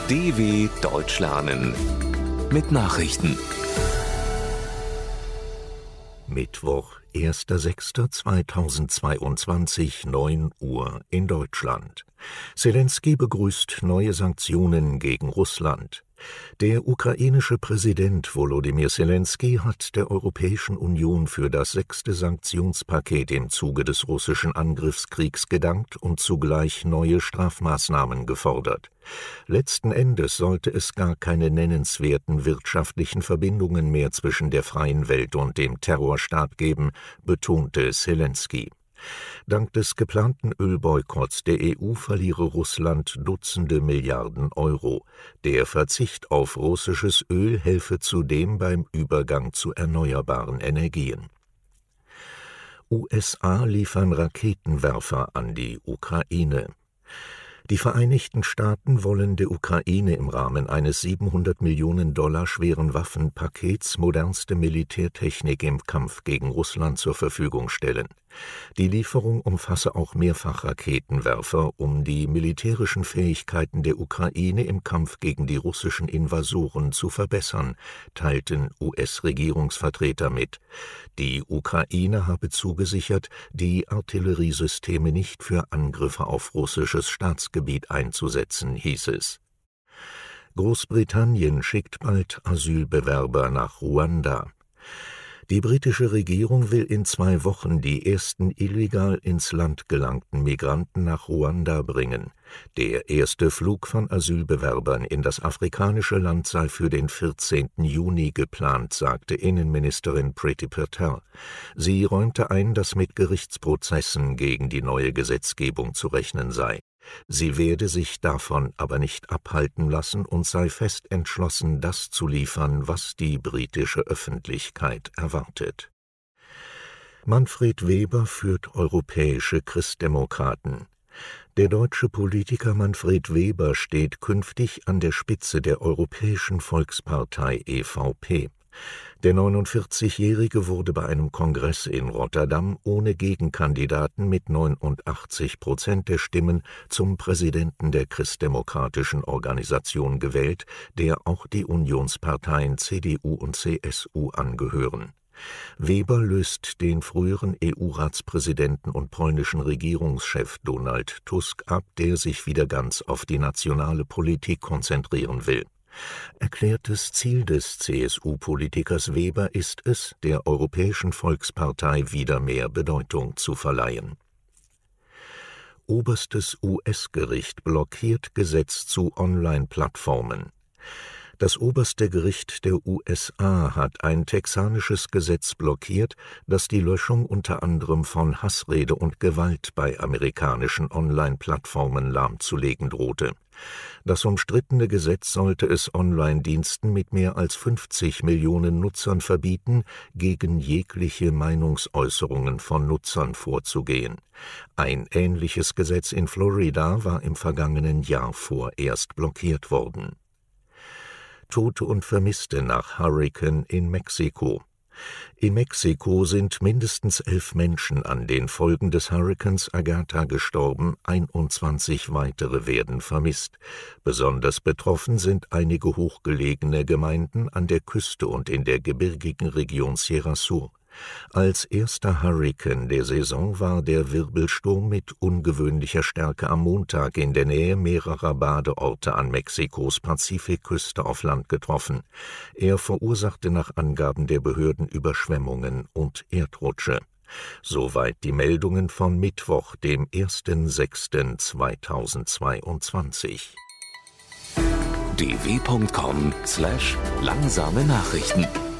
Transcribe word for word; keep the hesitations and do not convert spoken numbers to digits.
D W Deutsch lernen mit Nachrichten. Mittwoch, erster sechster zweitausendzweiundzwanzig, neun Uhr in Deutschland. Selenskyj begrüßt neue Sanktionen gegen Russland. Der ukrainische Präsident Volodymyr Selenskyj hat der Europäischen Union für das sechste Sanktionspaket im Zuge des russischen Angriffskriegs gedankt und zugleich neue Strafmaßnahmen gefordert. Letzten Endes sollte es gar keine nennenswerten wirtschaftlichen Verbindungen mehr zwischen der freien Welt und dem Terrorstaat geben, betonte Selenskyj. Dank des geplanten Ölboykotts der E U verliere Russland Dutzende Milliarden Euro. Der Verzicht auf russisches Öl helfe zudem beim Übergang zu erneuerbaren Energien. U S A liefern Raketenwerfer an die Ukraine. Die Vereinigten Staaten wollen der Ukraine im Rahmen eines siebenhundert Millionen Dollar schweren Waffenpakets modernste Militärtechnik im Kampf gegen Russland zur Verfügung stellen. Die Lieferung umfasse auch Mehrfachraketenwerfer, um die militärischen Fähigkeiten der Ukraine im Kampf gegen die russischen Invasoren zu verbessern, teilten U S-Regierungsvertreter mit. Die Ukraine habe zugesichert, die Artilleriesysteme nicht für Angriffe auf russisches Staatsgebiet einzusetzen, hieß es. Großbritannien schickt bald Asylbewerber nach Ruanda. Die britische Regierung will in zwei Wochen die ersten illegal ins Land gelangten Migranten nach Ruanda bringen. Der erste Flug von Asylbewerbern in das afrikanische Land sei für den vierzehnten Juni geplant, sagte Innenministerin Priti Patel. Sie räumte ein, dass mit Gerichtsprozessen gegen die neue Gesetzgebung zu rechnen sei. Sie werde sich davon aber nicht abhalten lassen und sei fest entschlossen, das zu liefern, was die britische Öffentlichkeit erwartet. Manfred Weber führt europäische Christdemokraten. Der deutsche Politiker Manfred Weber steht künftig an der Spitze der Europäischen Volkspartei E V P. Der neunundvierzigjährige wurde bei einem Kongress in Rotterdam ohne Gegenkandidaten mit neunundachtzig Prozent der Stimmen zum Präsidenten der christdemokratischen Organisation gewählt, der auch die Unionsparteien C D U und C S U angehören. Weber löst den früheren E U-Ratspräsidenten und polnischen Regierungschef Donald Tusk ab, der sich wieder ganz auf die nationale Politik konzentrieren will. Erklärtes Ziel des C S U-Politikers Weber ist es, der Europäischen Volkspartei wieder mehr Bedeutung zu verleihen. Oberstes U S-Gericht blockiert Gesetz zu Online-Plattformen. Das oberste Gericht der U S A hat ein texanisches Gesetz blockiert, das die Löschung unter anderem von Hassrede und Gewalt bei amerikanischen Online-Plattformen lahmzulegen drohte. Das umstrittene Gesetz sollte es Online-Diensten mit mehr als fünfzig Millionen Nutzern verbieten, gegen jegliche Meinungsäußerungen von Nutzern vorzugehen. Ein ähnliches Gesetz in Florida war im vergangenen Jahr vorerst blockiert worden. Tote und Vermisste nach Hurrikan in Mexiko. In Mexiko sind mindestens elf Menschen an den Folgen des Hurrikans Agatha gestorben, einundzwanzig weitere werden vermisst. Besonders betroffen sind einige hochgelegene Gemeinden an der Küste und in der gebirgigen Region Sierra Sur. Als erster Hurrikan der Saison war der Wirbelsturm mit ungewöhnlicher Stärke am Montag in der Nähe mehrerer Badeorte an Mexikos Pazifikküste auf Land getroffen. Er verursachte nach Angaben der Behörden Überschwemmungen und Erdrutsche. Soweit die Meldungen von Mittwoch, dem erster sechster zweitausendzweiundzwanzig. d w punkt com slash langsame Nachrichten